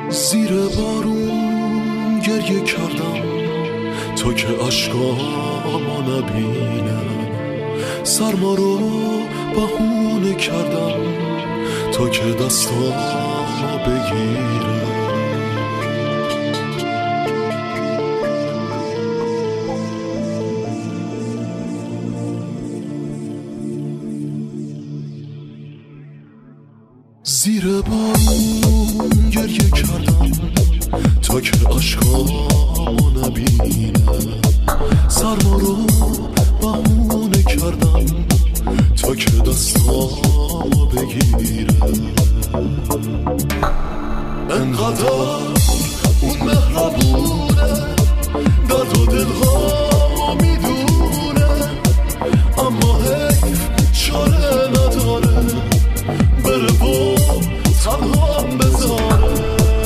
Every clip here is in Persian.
زیر بارون گریه کردم تا که عشقامو نبینه، سرما رو بهونه کردم تا که دستامو بگیره. زیر بارون گریه کردم تا که عشقامو نبینه، سرما رو بهونه کردم تا که دستامو بگیره. انقدر اون مهربونه، درد و دلهامو میدونه، اما حیف چاره نداره بره و تنهام بذاره.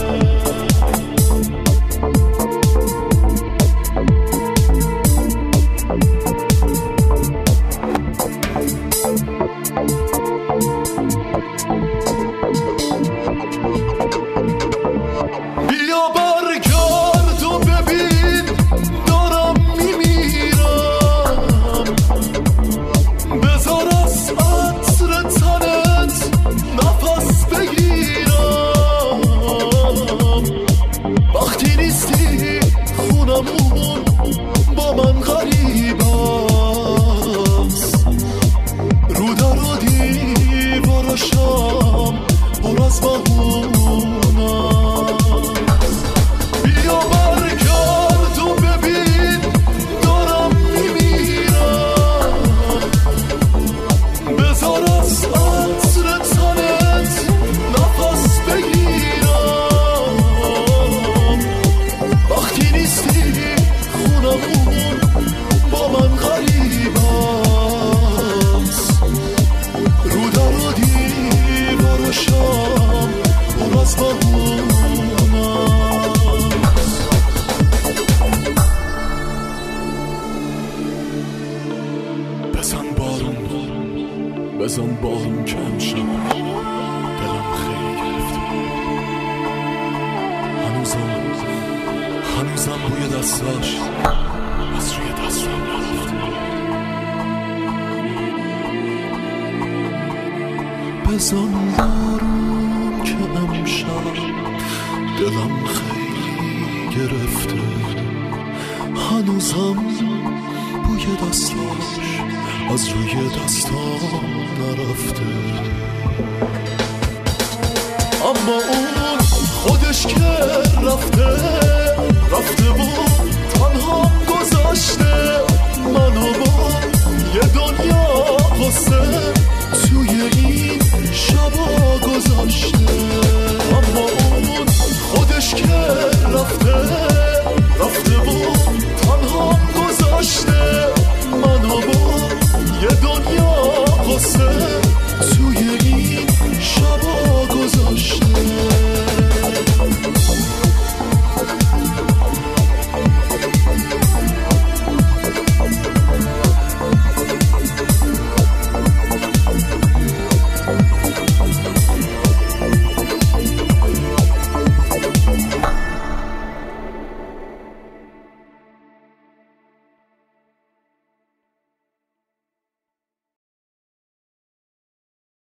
بیا برگرد و ببین دارم میمیرم، بذار از عطر تنت نفس بگیرم. وقتی نیستی خونمون با من غریب است، رو در و دیوارشم پر از بهونه. بیا برگرد و ببین دارم میمیرم، بذار از عطر تنت نفس بگیرم. وقتی نیستی خونمون با من غریب است، رو در و دیوارشم پر از بهونه. بزن بارون که امشب دلم خیلی گرفته، هنوزم بوی دستاش از روی دستم نرفته. بزن بارون که امشب دلم خیلی گرفته، هنوزم بوی دستاش از روی دستام نرفته. اما اون خودش که رفته بود